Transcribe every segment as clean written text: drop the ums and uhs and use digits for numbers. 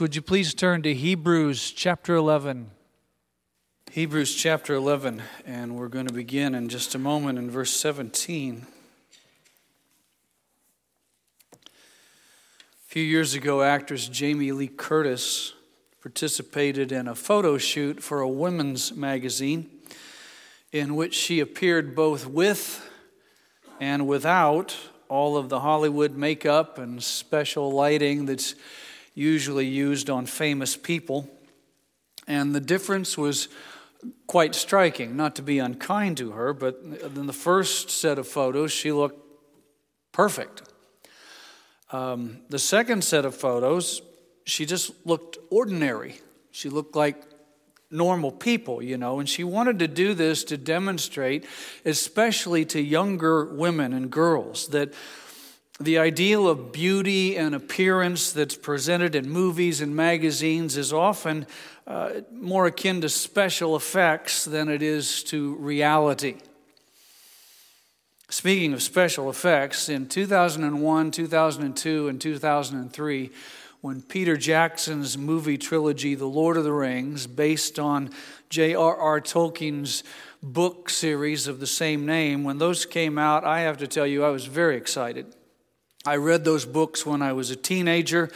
Would you please turn to Hebrews chapter 11? Hebrews chapter 11, and we're going to begin in just a moment in verse 17. A few years ago, actress Jamie Lee Curtis participated in a photo shoot for a women's magazine in which she appeared both with and without all of the Hollywood makeup and special lighting that's usually used on famous people. And the difference was quite striking, not to be unkind to her, but in the first set of photos, she looked perfect. The second set of photos, she just looked ordinary. She looked like normal people, and she wanted to do this to demonstrate, especially to younger women and girls, that the ideal of beauty and appearance that's presented in movies and magazines is often more akin to special effects than it is to reality. Speaking of special effects, in 2001, 2002, and 2003, when Peter Jackson's movie trilogy, The Lord of the Rings, based on J.R.R. Tolkien's book series of the same name, when those came out, I have to tell you, I was very excited. I read those books when I was a teenager.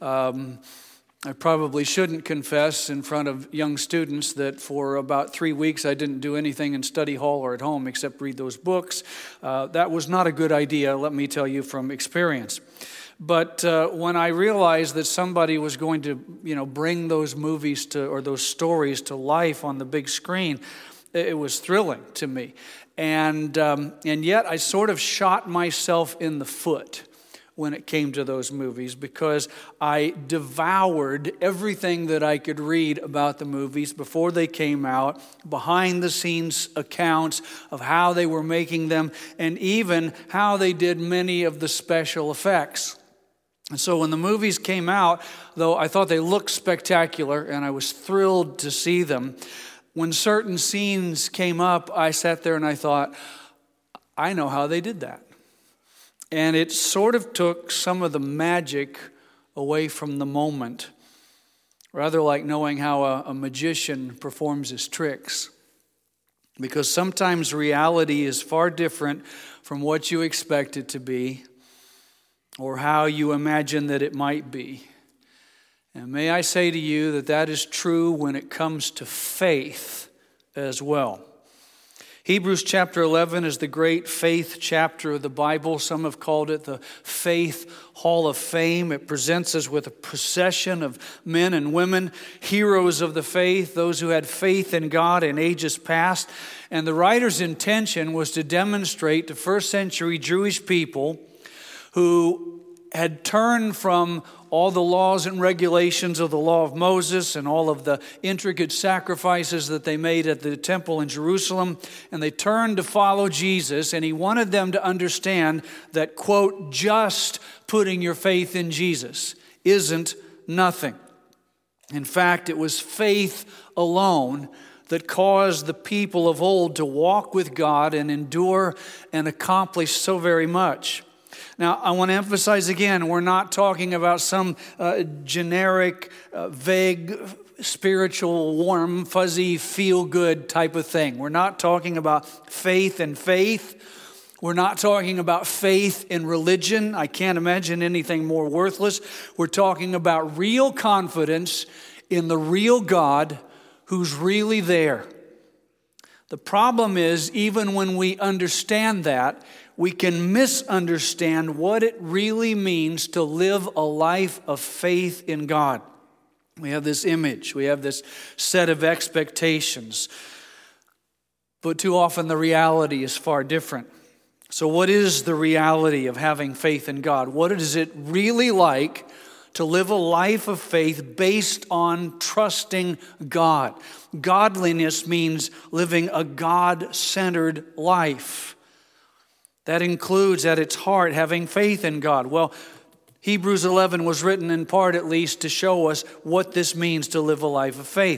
I probably shouldn't confess in front of young students that for about 3 weeks I didn't do anything in study hall or at home except read those books. That was not a good idea, let me tell you from experience. But when I realized that somebody was going to, bring those movies or those stories to life on the big screen, it was thrilling to me. And yet I sort of shot myself in the foot when it came to those movies, because I devoured everything that I could read about the movies before they came out, behind the scenes accounts of how they were making them, and even how they did many of the special effects. And so when the movies came out, though I thought they looked spectacular and I was thrilled to see them, when certain scenes came up, I sat there and I thought, I know how they did that. And it sort of took some of the magic away from the moment, rather like knowing how a magician performs his tricks. Because sometimes reality is far different from what you expect it to be or how you imagine that it might be. And may I say to you that is true when it comes to faith as well. Hebrews chapter 11 is the great faith chapter of the Bible. Some have called it the Faith Hall of Fame. It presents us with a procession of men and women, heroes of the faith, those who had faith in God in ages past. And the writer's intention was to demonstrate to first century Jewish people who had turned from all the laws and regulations of the law of Moses and all of the intricate sacrifices that they made at the temple in Jerusalem, and they turned to follow Jesus, and he wanted them to understand that, quote, just putting your faith in Jesus isn't nothing. In fact, it was faith alone that caused the people of old to walk with God and endure and accomplish so very much. Now, I want to emphasize again, we're not talking about some generic, vague, spiritual, warm, fuzzy, feel-good type of thing. We're not talking about faith in faith. We're not talking about faith in religion. I can't imagine anything more worthless. We're talking about real confidence in the real God who's really there. The problem is, even when we understand that, we can misunderstand what it really means to live a life of faith in God. We have this image, we have this set of expectations, but too often the reality is far different. So what is the reality of having faith in God? What is it really like to live a life of faith based on trusting God? Godliness means living a God-centered life. That includes at its heart having faith in God. Well, Hebrews 11 was written in part at least to show us what this means to live a life of faith.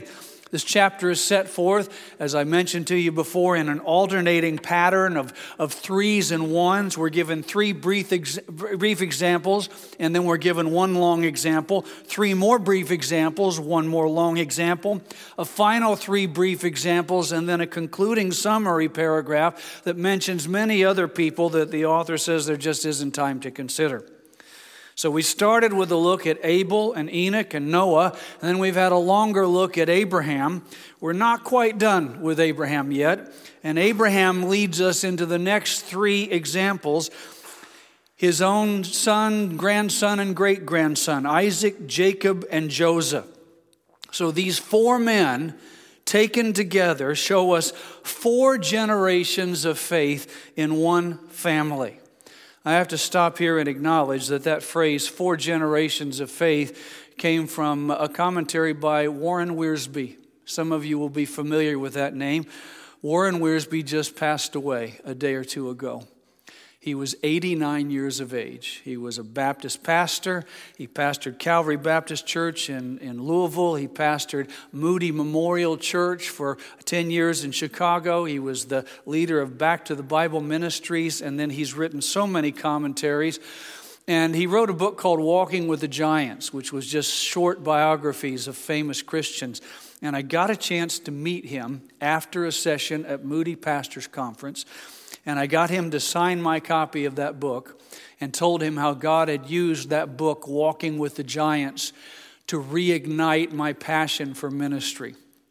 This chapter is set forth, as I mentioned to you before, in an alternating pattern of threes and ones. We're given three brief examples, and then we're given one long example, three more brief examples, one more long example, a final three brief examples, and then a concluding summary paragraph that mentions many other people that the author says there just isn't time to consider. So we started with a look at Abel and Enoch and Noah, and then we've had a longer look at Abraham. We're not quite done with Abraham yet, and Abraham leads us into the next three examples: his own son, grandson, and great-grandson, Isaac, Jacob, and Joseph. So these four men taken together show us 4 generations of faith in one family. I have to stop here and acknowledge that phrase, 4 generations of faith, came from a commentary by Warren Wiersbe. Some of you will be familiar with that name. Warren Wiersbe just passed away a day or two ago. He was 89 years of age. He was a Baptist pastor. He pastored Calvary Baptist Church in Louisville. He pastored Moody Memorial Church for 10 years in Chicago. He was the leader of Back to the Bible Ministries, and then he's written so many commentaries. And he wrote a book called Walking with the Giants, which was just short biographies of famous Christians. And I got a chance to meet him after a session at Moody Pastors Conference. And I got him to sign my copy of that book and told him how God had used that book, Walking with the Giants, to reignite my passion for ministry.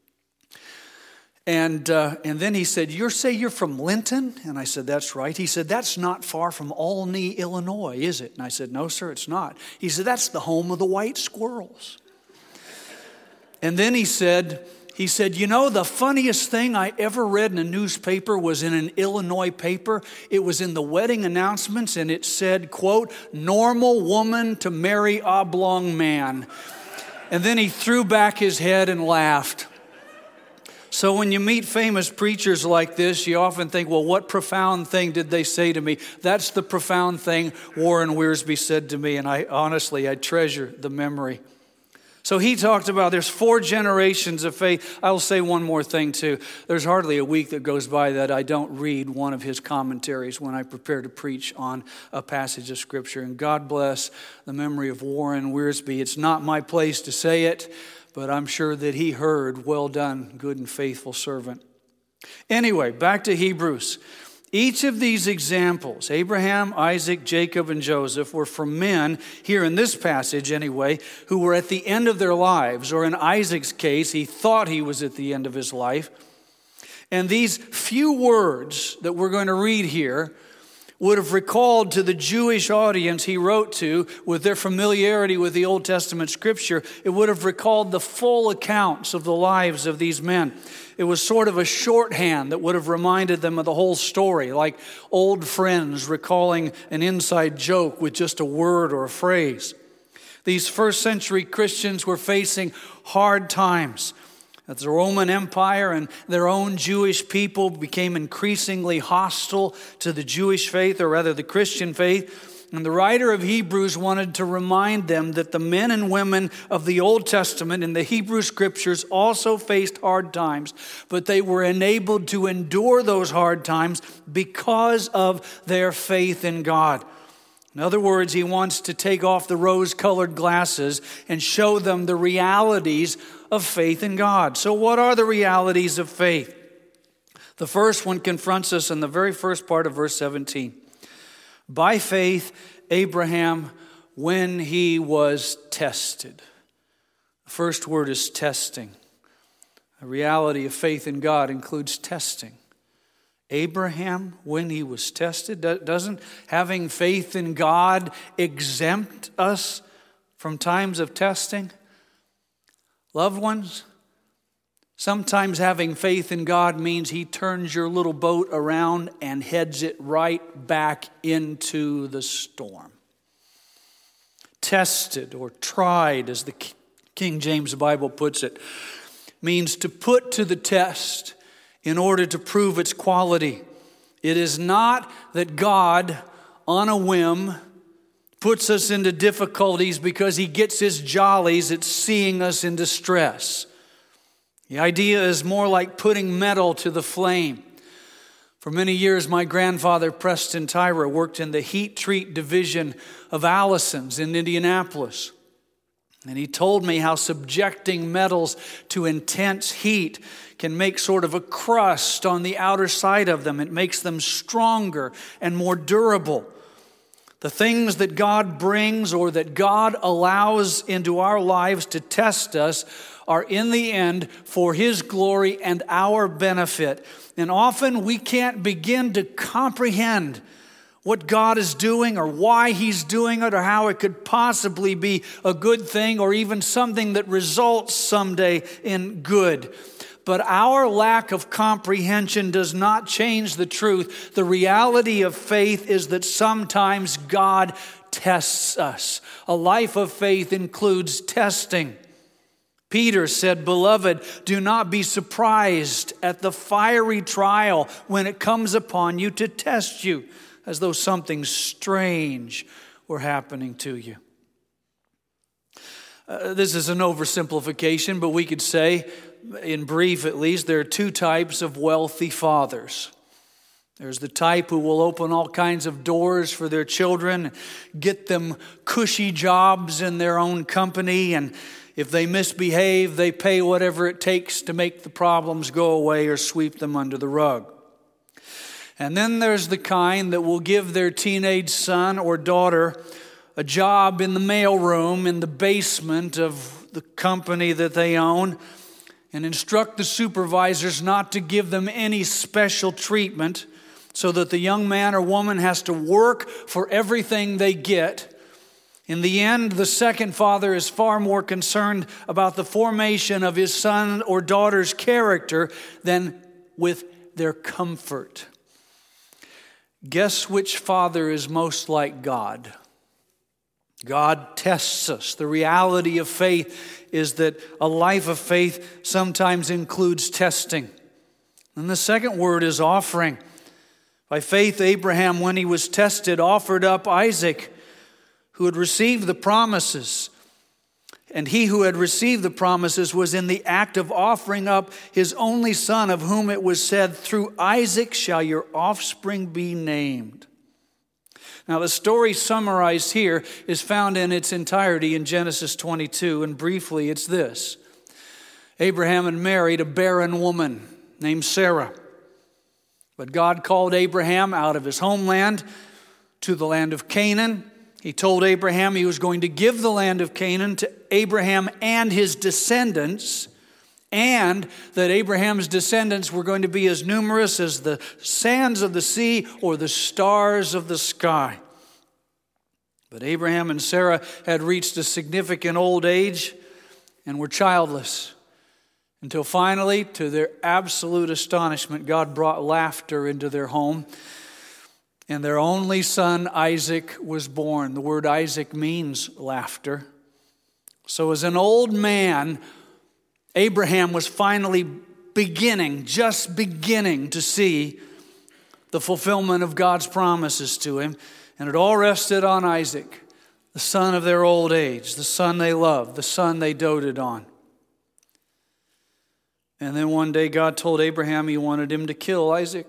And then he said, you're from Linton? And I said, that's right. He said, that's not far from Olney, Illinois, is it? And I said, no, sir, it's not. He said, that's the home of the white squirrels. And then he said, you know, the funniest thing I ever read in a newspaper was in an Illinois paper. It was in the wedding announcements, and it said, quote, normal woman to marry oblong man. And then he threw back his head and laughed. So when you meet famous preachers like this, you often think, well, what profound thing did they say to me? That's the profound thing Warren Wiersbe said to me, and I treasure the memory. So he talked about there's 4 generations of faith. I'll say one more thing too. There's hardly a week that goes by that I don't read one of his commentaries when I prepare to preach on a passage of Scripture. And God bless the memory of Warren Wiersbe. It's not my place to say it, but I'm sure that he heard, well done, good and faithful servant. Anyway, back to Hebrews. Each of these examples, Abraham, Isaac, Jacob, and Joseph, were from men, here in this passage anyway, who were at the end of their lives, or in Isaac's case, he thought he was at the end of his life. And these few words that we're going to read here would have recalled to the Jewish audience he wrote to, with their familiarity with the Old Testament Scripture, it would have recalled the full accounts of the lives of these men. It was sort of a shorthand that would have reminded them of the whole story, like old friends recalling an inside joke with just a word or a phrase. These first century Christians were facing hard times. As the Roman Empire and their own Jewish people became increasingly hostile to the Jewish faith, or rather the Christian faith. And the writer of Hebrews wanted to remind them that the men and women of the Old Testament in the Hebrew Scriptures also faced hard times, but they were enabled to endure those hard times because of their faith in God. In other words, he wants to take off the rose-colored glasses and show them the realities of faith in God. So what are the realities of faith? The first one confronts us in the very first part of verse 17. By faith, Abraham, when he was tested. The first word is testing. The reality of faith in God includes testing. Abraham, when he was tested, doesn't having faith in God exempt us from times of testing? Loved ones, sometimes having faith in God means he turns your little boat around and heads it right back into the storm. Tested or tried, as the King James Bible puts it, means to put to the test in order to prove its quality. It is not that God, on a whim, puts us into difficulties because he gets his jollies at seeing us in distress. The idea is more like putting metal to the flame. For many years, my grandfather, Preston Tyra, worked in the heat treat division of Allison's in Indianapolis. And he told me how subjecting metals to intense heat can make sort of a crust on the outer side of them. It makes them stronger and more durable. The things that God brings or that God allows into our lives to test us are in the end for His glory and our benefit. And often we can't begin to comprehend what God is doing or why He's doing it or how it could possibly be a good thing or even something that results someday in good. But our lack of comprehension does not change the truth. The reality of faith is that sometimes God tests us. A life of faith includes testing. Peter said, "Beloved, do not be surprised at the fiery trial when it comes upon you to test you, as though something strange were happening to you." This is an oversimplification, but we could say, in brief at least, there are two types of wealthy fathers. There's the type who will open all kinds of doors for their children, get them cushy jobs in their own company, and if they misbehave, they pay whatever it takes to make the problems go away or sweep them under the rug. And then there's the kind that will give their teenage son or daughter a job in the mailroom in the basement of the company that they own and instruct the supervisors not to give them any special treatment so that the young man or woman has to work for everything they get. In the end, the second father is far more concerned about the formation of his son or daughter's character than with their comfort. Guess which father is most like God? God tests us. The reality of faith is that a life of faith sometimes includes testing. And the second word is offering. By faith, Abraham, when he was tested, offered up Isaac, who had received the promises. And he who had received the promises was in the act of offering up his only son, of whom it was said, "Through Isaac shall your offspring be named." Now, the story summarized here is found in its entirety in Genesis 22, and briefly it's this. Abraham had married a barren woman named Sarah. But God called Abraham out of his homeland to the land of Canaan. He told Abraham he was going to give the land of Canaan to Abraham and his descendants, and that Abraham's descendants were going to be as numerous as the sands of the sea or the stars of the sky. But Abraham and Sarah had reached a significant old age and were childless, until finally, to their absolute astonishment, God brought laughter into their home, and their only son Isaac was born. The word Isaac means laughter. So as an old man, Abraham was finally just beginning to see the fulfillment of God's promises to him. And it all rested on Isaac, the son of their old age, the son they loved, the son they doted on. And then one day God told Abraham he wanted him to kill Isaac.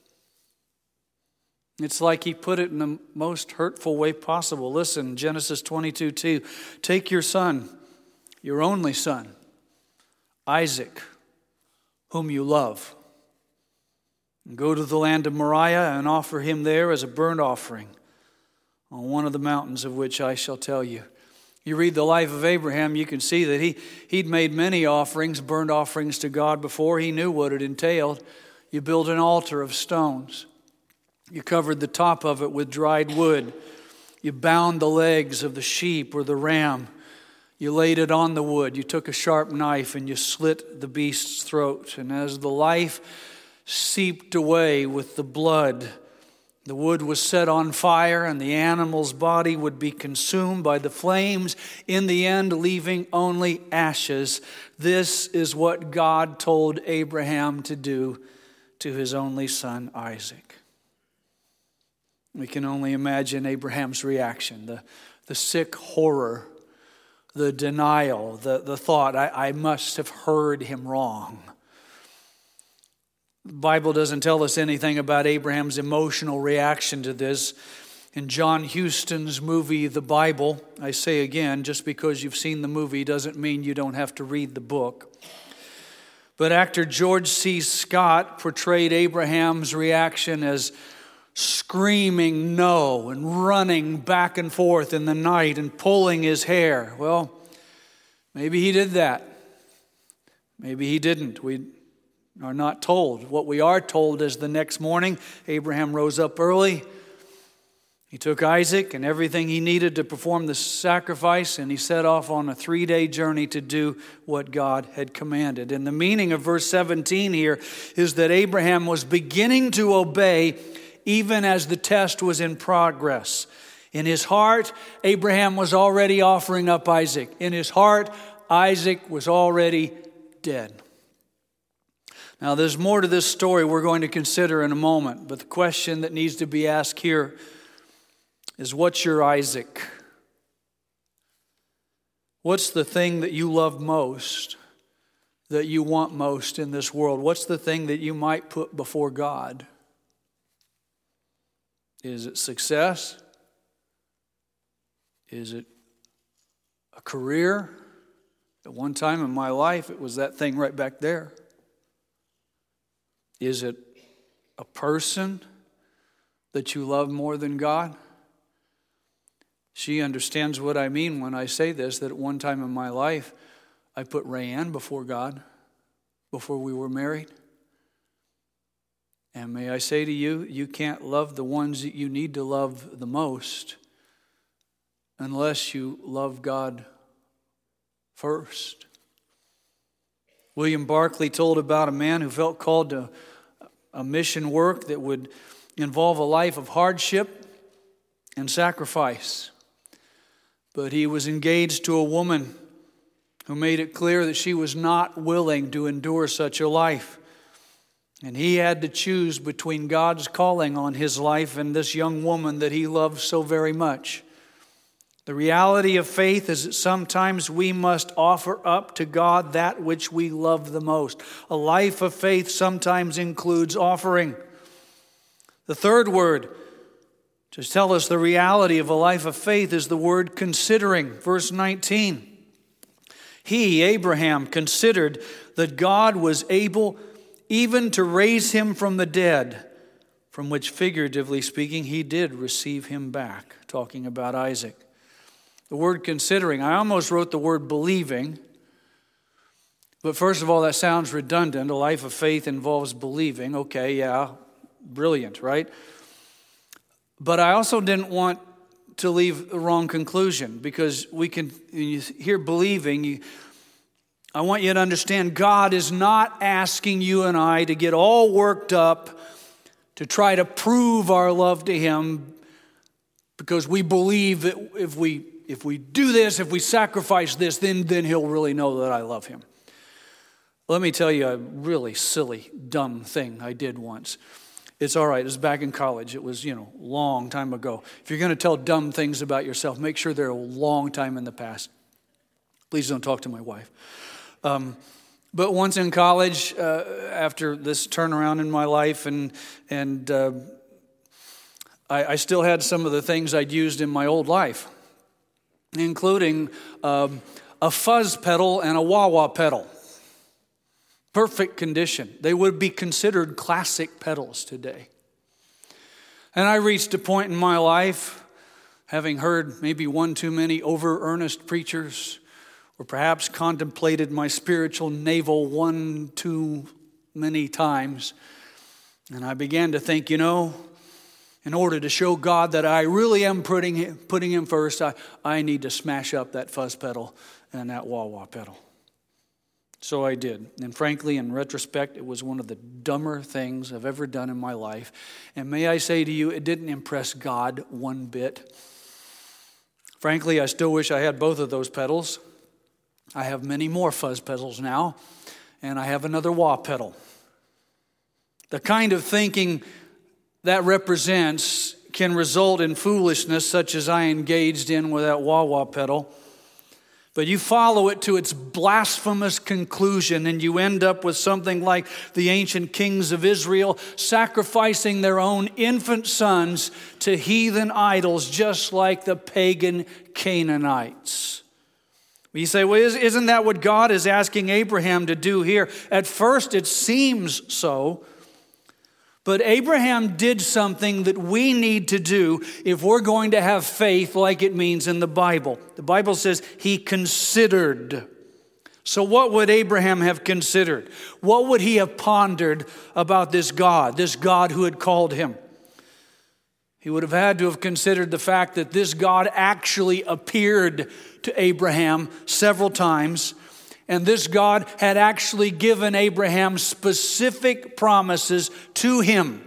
It's like he put it in the most hurtful way possible. Listen, Genesis 22:2. Take your son, your only son, Isaac, whom you love, and go to the land of Moriah and offer him there as a burnt offering on one of the mountains of which I shall tell you. You read the life of Abraham, you can see that he'd made many offerings, burnt offerings to God before. He knew what it entailed. You built an altar of stones. You covered the top of it with dried wood. You bound the legs of the sheep or the ram. You laid it on the wood. You took a sharp knife and you slit the beast's throat. And as the life seeped away with the blood, the wood was set on fire and the animal's body would be consumed by the flames, in the end leaving only ashes. This is what God told Abraham to do to his only son Isaac. We can only imagine Abraham's reaction, the sick horror the denial, the thought, I must have heard him wrong. The Bible doesn't tell us anything about Abraham's emotional reaction to this. In John Huston's movie, The Bible, I say again, just because you've seen the movie doesn't mean you don't have to read the book. But actor George C. Scott portrayed Abraham's reaction as screaming no and running back and forth in the night and pulling his hair. Well, maybe he did that. Maybe he didn't. We are not told. What we are told is the next morning, Abraham rose up early. He took Isaac and everything he needed to perform the sacrifice, and he set off on a 3-day journey to do what God had commanded. And the meaning of verse 17 here is that Abraham was beginning to obey even as the test was in progress. In his heart, Abraham was already offering up Isaac. In his heart, Isaac was already dead. Now, there's more to this story we're going to consider in a moment, but the question that needs to be asked here is, what's your Isaac? What's the thing that you love most, that you want most in this world? What's the thing that you might put before God? Is it success? Is it a career? At one time in my life, it was that thing right back there. Is it a person that you love more than God? She understands what I mean when I say this, that at one time in my life, I put Rayanne before God before we were married. And may I say to you, you can't love the ones that you need to love the most unless you love God first. William Barclay told about a man who felt called to a mission work that would involve a life of hardship and sacrifice. But he was engaged to a woman who made it clear that she was not willing to endure such a life. And he had to choose between God's calling on his life and this young woman that he loved so very much. The reality of faith is that sometimes we must offer up to God that which we love the most. A life of faith sometimes includes offering. The third word to tell us the reality of a life of faith is the word considering. Verse 19. He, Abraham, considered that God was able even to raise him from the dead, from which, figuratively speaking, he did receive him back, talking about Isaac. The word considering, I almost wrote the word believing, but first of all, that sounds redundant. A life of faith involves believing. Okay, yeah, brilliant, right? But I also didn't want to leave the wrong conclusion, because when you hear believing, I want you to understand God is not asking you and I to get all worked up to try to prove our love to Him, because we believe that if we do this, if we sacrifice this, then He'll really know that I love Him. Let me tell you a really silly, dumb thing I did once. It's all right. It was back in college. It was, a long time ago. If you're going to tell dumb things about yourself, make sure they're a long time in the past. Please don't talk to my wife. But once in college, after this turnaround in my life, and I still had some of the things I'd used in my old life, including a fuzz pedal and a wah-wah pedal. Perfect condition. They would be considered classic pedals today. And I reached a point in my life, having heard maybe one too many over-earnest preachers, or perhaps contemplated my spiritual navel one too many times. And I began to think, in order to show God that I really am putting Him first, I need to smash up that fuzz pedal and that wah-wah pedal. So I did. And frankly, in retrospect, it was one of the dumber things I've ever done in my life. And may I say to you, it didn't impress God one bit. Frankly, I still wish I had both of those pedals. I have many more fuzz pedals now, and I have another wah pedal. The kind of thinking that represents can result in foolishness such as I engaged in with that wah-wah pedal. But you follow it to its blasphemous conclusion, and you end up with something like the ancient kings of Israel sacrificing their own infant sons to heathen idols, just like the pagan Canaanites. You say, well, isn't that what God is asking Abraham to do here? At first, it seems so. But Abraham did something that we need to do if we're going to have faith like it means in the Bible. The Bible says he considered. So what would Abraham have considered? What would he have pondered about this God who had called him? He would have had to have considered the fact that this God actually appeared to Abraham several times. And this God had actually given Abraham specific promises to him.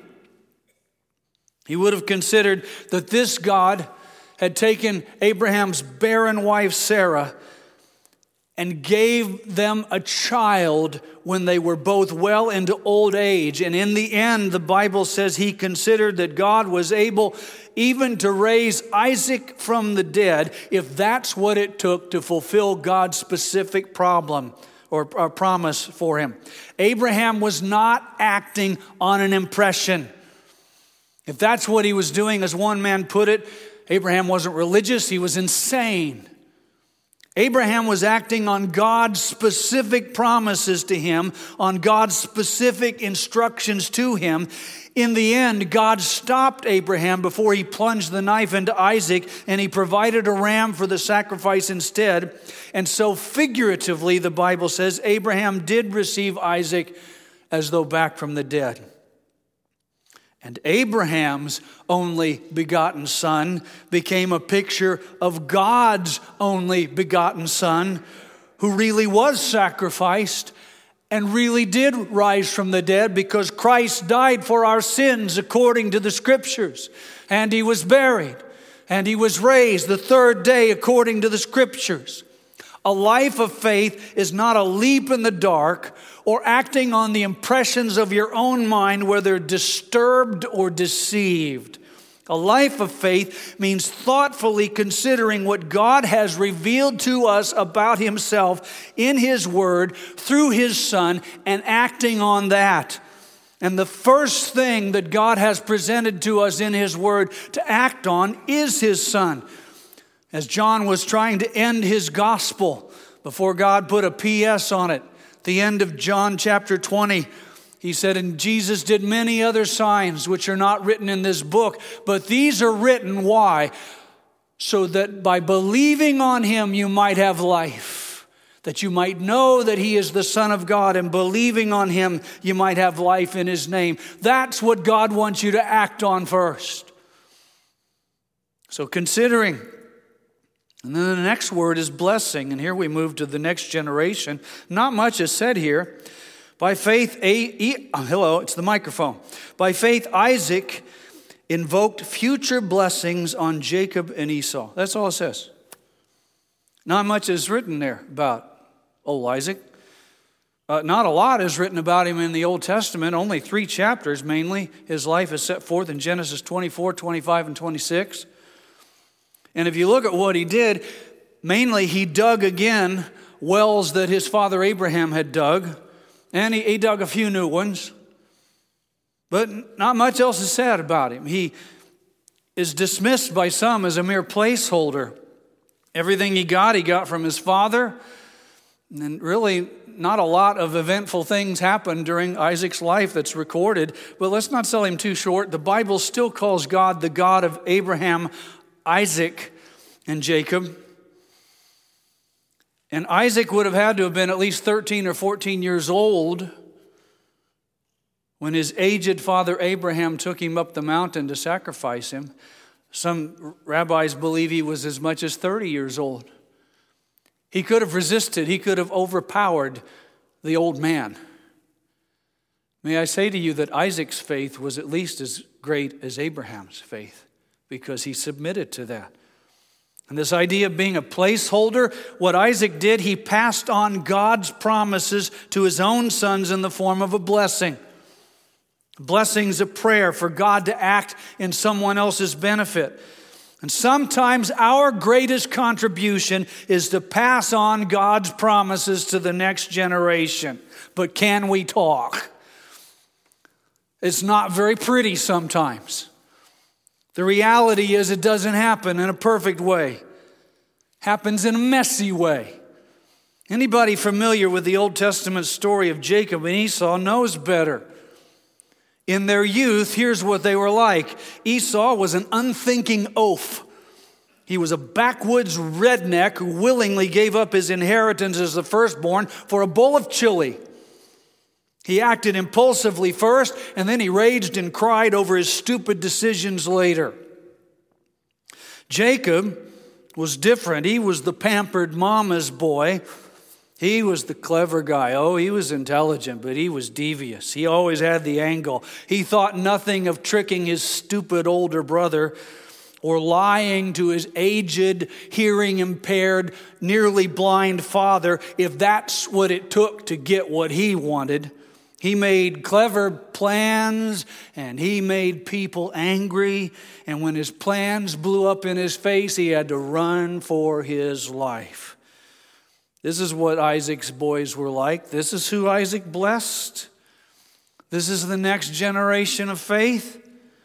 He would have considered that this God had taken Abraham's barren wife Sarah and gave them a child when they were both well into old age. And in the end, the Bible says he considered that God was able even to raise Isaac from the dead, if that's what it took to fulfill God's specific problem or promise for him. Abraham was not acting on an impression. If that's what he was doing, as one man put it, Abraham wasn't religious, he was insane. Abraham was acting on God's specific promises to him, on God's specific instructions to him. In the end, God stopped Abraham before he plunged the knife into Isaac, and he provided a ram for the sacrifice instead. And so figuratively, the Bible says, Abraham did receive Isaac as though back from the dead. And Abraham's only begotten son became a picture of God's only begotten son, who really was sacrificed and really did rise from the dead, because Christ died for our sins according to the Scriptures. And he was buried, and he was raised the third day according to the Scriptures. A life of faith is not a leap in the dark or acting on the impressions of your own mind, whether disturbed or deceived. A life of faith means thoughtfully considering what God has revealed to us about himself in his word through his Son and acting on that. And the first thing that God has presented to us in his word to act on is his Son. As John was trying to end his gospel before God put a P.S. on it, the end of John chapter 20, he said, and Jesus did many other signs which are not written in this book, but these are written, why? So that by believing on him you might have life, that you might know that he is the Son of God, and believing on him you might have life in his name. That's what God wants you to act on first. So considering. And then the next word is blessing. And here we move to the next generation. Not much is said here. By faith, it's the microphone. By faith, Isaac invoked future blessings on Jacob and Esau. That's all it says. Not much is written there about old Isaac. Not a lot is written about him in the Old Testament. Only 3 chapters mainly. His life is set forth in Genesis 24, 25, and 26. And if you look at what he did, mainly he dug again wells that his father Abraham had dug. And he dug a few new ones. But not much else is said about him. He is dismissed by some as a mere placeholder. Everything he got from his father. And really not a lot of eventful things happened during Isaac's life that's recorded. But let's not sell him too short. The Bible still calls God the God of Abraham, Isaac, and Jacob. And Isaac would have had to have been at least 13 or 14 years old when his aged father Abraham took him up the mountain to sacrifice him. Some rabbis believe he was as much as 30 years old. He could have resisted. He could have overpowered the old man. May I say to you that Isaac's faith was at least as great as Abraham's faith, because he submitted to that. And this idea of being a placeholder, what Isaac did, he passed on God's promises to his own sons in the form of a blessing. Blessing's a prayer for God to act in someone else's benefit. And sometimes our greatest contribution is to pass on God's promises to the next generation. But can we talk? It's not very pretty sometimes. The reality is it doesn't happen in a perfect way. Happens in a messy way. Anybody familiar with the Old Testament story of Jacob and Esau knows better. In their youth, here's what they were like. Esau was an unthinking oaf. He was a backwoods redneck who willingly gave up his inheritance as the firstborn for a bowl of chili. He acted impulsively first, and then he raged and cried over his stupid decisions later. Jacob was different. He was the pampered mama's boy. He was the clever guy. Oh, he was intelligent, but he was devious. He always had the angle. He thought nothing of tricking his stupid older brother or lying to his aged, hearing-impaired, nearly blind father if that's what it took to get what he wanted. He made clever plans, and he made people angry. And when his plans blew up in his face, he had to run for his life. This is what Isaac's boys were like. This is who Isaac blessed. This is the next generation of faith.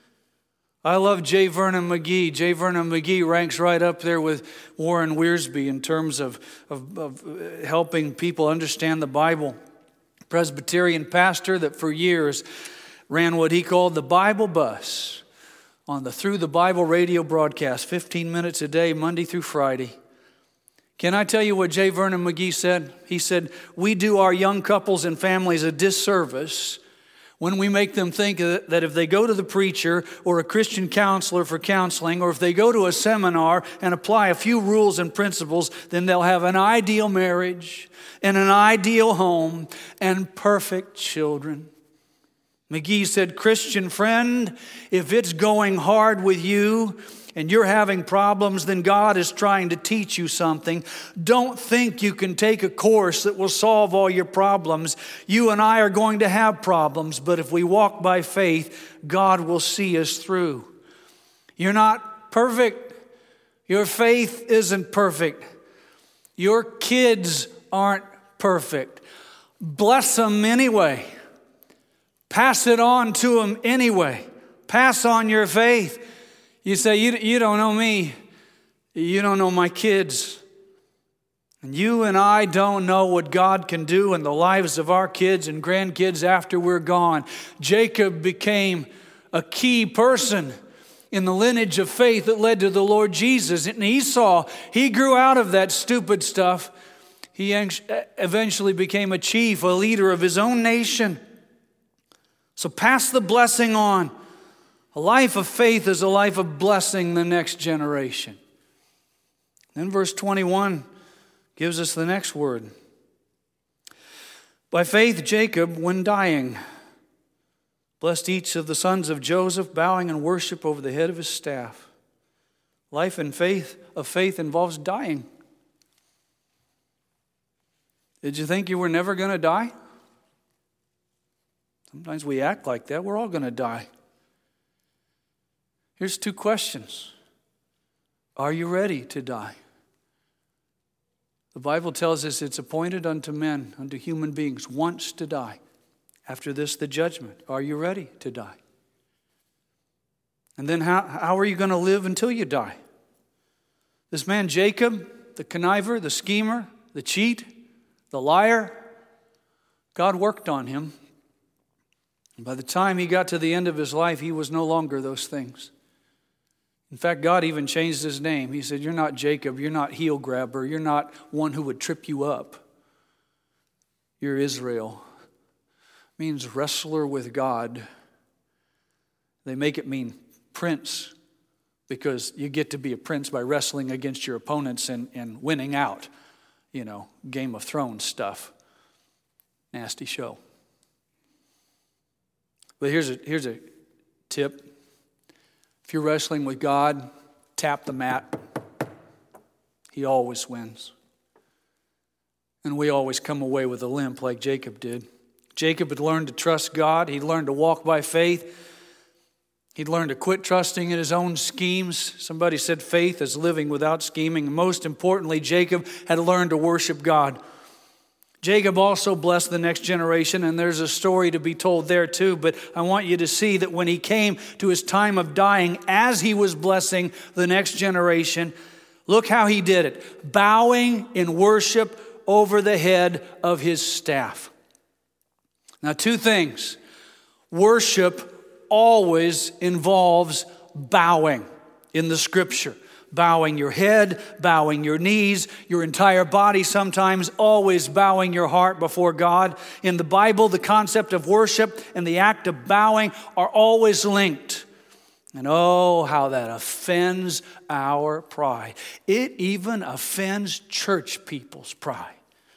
I love J. Vernon McGee. J. Vernon McGee ranks right up there with Warren Wiersbe in terms of helping people understand the Bible. Presbyterian pastor that for years ran what he called the Bible bus on the Through the Bible radio broadcast, 15 minutes a day, Monday through Friday. Can I tell you what J. Vernon McGee said? He said, we do our young couples and families a disservice when we make them think that if they go to the preacher or a Christian counselor for counseling, or if they go to a seminar and apply a few rules and principles, then they'll have an ideal marriage and an ideal home and perfect children. McGee said, Christian friend, if it's going hard with you and you're having problems, then God is trying to teach you something. Don't think you can take a course that will solve all your problems. You and I are going to have problems, but if we walk by faith, God will see us through. You're not perfect. Your faith isn't perfect. Your kids aren't perfect. Bless them anyway. Pass it on to them anyway. Pass on your faith. You say, you don't know me. You don't know my kids. And you and I don't know what God can do in the lives of our kids and grandkids after we're gone. Jacob became a key person in the lineage of faith that led to the Lord Jesus. And Esau, he grew out of that stupid stuff. He eventually became a chief, a leader of his own nation. So pass the blessing on. A life of faith is a life of blessing the next generation. Then verse 21 gives us the next word. By faith, Jacob, when dying, blessed each of the sons of Joseph, bowing in worship over the head of his staff. Life and faith of faith involves dying. Did you think you were never going to die? Sometimes we act like that. We're all going to die. Here's two questions. Are you ready to die? The Bible tells us it's appointed unto men, unto human beings, once to die. After this, the judgment. Are you ready to die? And then how are you going to live until you die? This man Jacob, the conniver, the schemer, the cheat, the liar, God worked on him. And by the time he got to the end of his life, he was no longer those things. In fact, God even changed his name. He said, you're not Jacob, you're not heel grabber, you're not one who would trip you up. You're Israel. It means wrestler with God. They make it mean prince because you get to be a prince by wrestling against your opponents and winning out. You know, Game of Thrones stuff. Nasty show. But here's a tip. If you're wrestling with God, tap the mat. He always wins. And we always come away with a limp like Jacob did. Jacob had learned to trust God. He learned to walk by faith. He'd learned to quit trusting in his own schemes. Somebody said faith is living without scheming. And most importantly, Jacob had learned to worship God. Jacob also blessed the next generation, and there's a story to be told there too. But I want you to see that when he came to his time of dying, as he was blessing the next generation, look how he did it, bowing in worship over the head of his staff. Now, two things. Worship always involves bowing in the scripture. Bowing your head, bowing your knees, your entire body sometimes, always bowing your heart before God. In the Bible, the concept of worship and the act of bowing are always linked. And oh, how that offends our pride. It even offends church people's pride.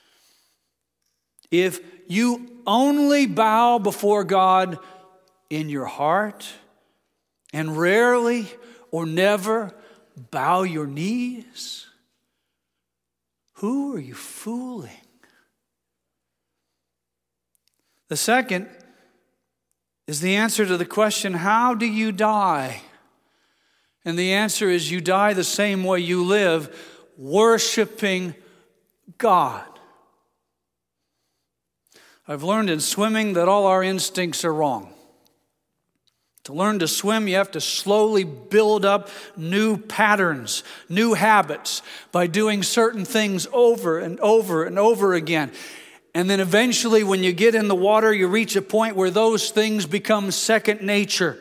If you only bow before God in your heart and rarely or never bow your knees, who are you fooling? The second is the answer to the question, how do you die? And the answer is you die the same way you live, worshiping God. I've learned in swimming that all our instincts are wrong. To learn to swim, you have to slowly build up new patterns, new habits by doing certain things over and over and over again. And then eventually when you get in the water, you reach a point where those things become second nature.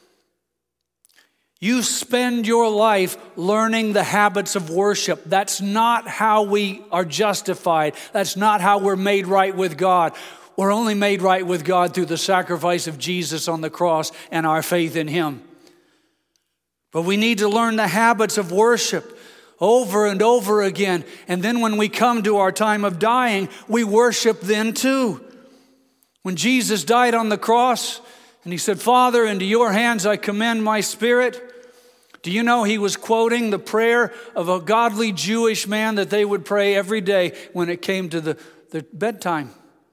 You spend your life learning the habits of worship. That's not how we are justified. That's not how we're made right with God. We're only made right with God through the sacrifice of Jesus on the cross and our faith in Him. But we need to learn the habits of worship over and over again. And then when we come to our time of dying, we worship then too. When Jesus died on the cross and He said, "Father, into your hands I commend my spirit," do you know He was quoting the prayer of a godly Jewish man that they would pray every day when it came to the bedtime?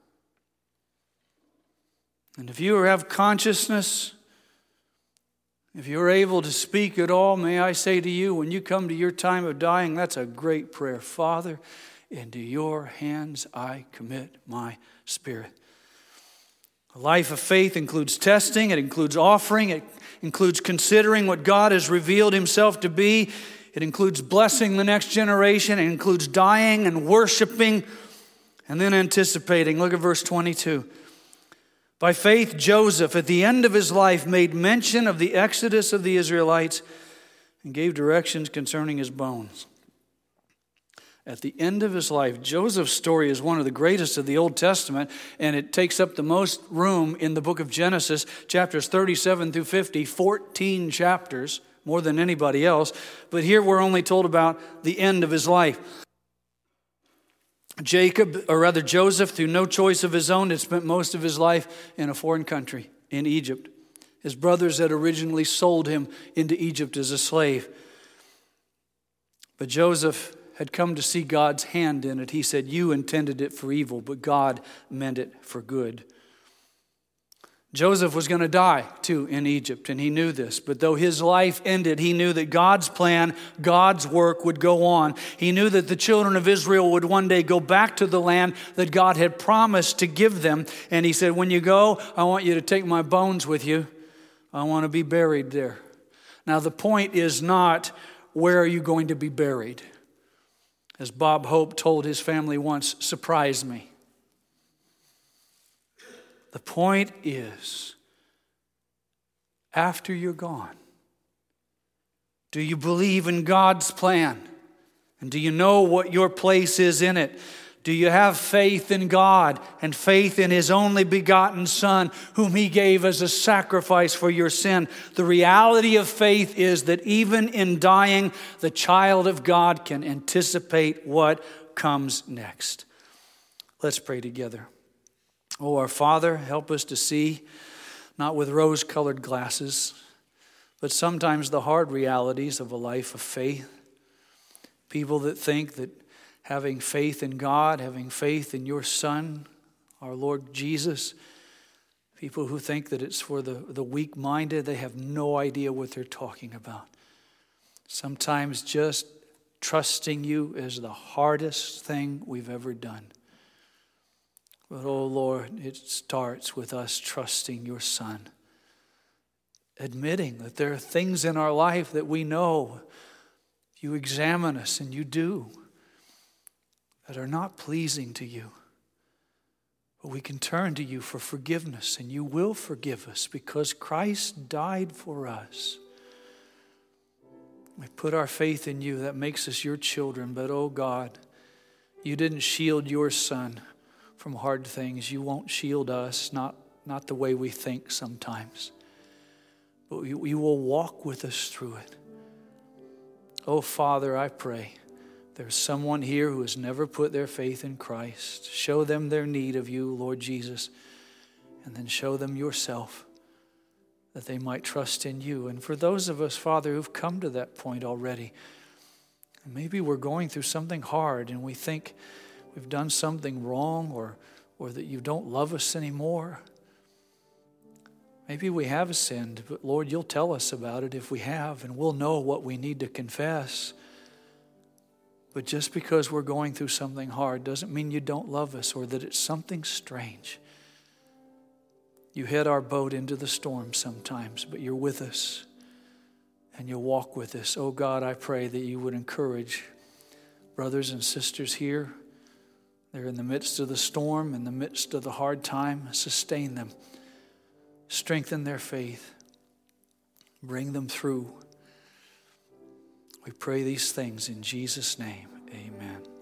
And if you have consciousness, if you're able to speak at all, may I say to you, when you come to your time of dying, that's a great prayer. Father, into your hands I commit my spirit. A life of faith includes testing, it includes offering, it includes considering what God has revealed Himself to be. It includes blessing the next generation. It includes dying and worshiping and then anticipating. Look at verse 22. By faith, Joseph, at the end of his life, made mention of the exodus of the Israelites and gave directions concerning his bones. At the end of his life, Joseph's story is one of the greatest of the Old Testament, and it takes up the most room in the book of Genesis, chapters 37 through 50, 14 chapters, more than anybody else. But here we're only told about the end of his life. Joseph, through no choice of his own, had spent most of his life in a foreign country, in Egypt. His brothers had originally sold him into Egypt as a slave. But Joseph had come to see God's hand in it. He said, "You intended it for evil, but God meant it for good." Joseph was going to die too in Egypt, and he knew this. But though his life ended, he knew that God's plan, God's work would go on. He knew that the children of Israel would one day go back to the land that God had promised to give them. And he said, "When you go, I want you to take my bones with you. I want to be buried there." Now the point is not, where are you going to be buried? As Bob Hope told his family once, "Surprise me." The point is, after you're gone, do you believe in God's plan? And do you know what your place is in it? Do you have faith in God and faith in His only begotten Son, whom He gave as a sacrifice for your sin? The reality of faith is that even in dying, the child of God can anticipate what comes next. Let's pray together. Oh, our Father, help us to see, not with rose-colored glasses, but sometimes the hard realities of a life of faith. People that think that having faith in God, having faith in your Son, our Lord Jesus, People who think that it's for the weak-minded, they have no idea what they're talking about. Sometimes just trusting you is the hardest thing we've ever done. But, oh Lord, it starts with us trusting your Son. Admitting that there are things in our life that we know, you examine us and you do, that are not pleasing to you. But we can turn to you for forgiveness, and you will forgive us because Christ died for us. We put our faith in you. That makes us your children. But, oh God, you didn't shield your Son from hard things. You won't shield us, not the way we think sometimes. But you will walk with us through it. Oh, Father, I pray there's someone here who has never put their faith in Christ. Show them their need of you, Lord Jesus, and then show them yourself that they might trust in you. And for those of us, Father, who've come to that point already, maybe we're going through something hard and we think we've done something wrong or that you don't love us anymore. Maybe we have sinned, but Lord, you'll tell us about it if we have, and we'll know what we need to confess. But just because we're going through something hard doesn't mean you don't love us or that it's something strange. You head our boat into the storm sometimes, but you're with us and you'll walk with us. Oh God, I pray that you would encourage brothers and sisters here. They're in the midst of the storm, in the midst of the hard time. Sustain them. Strengthen their faith. Bring them through. We pray these things in Jesus' name. Amen.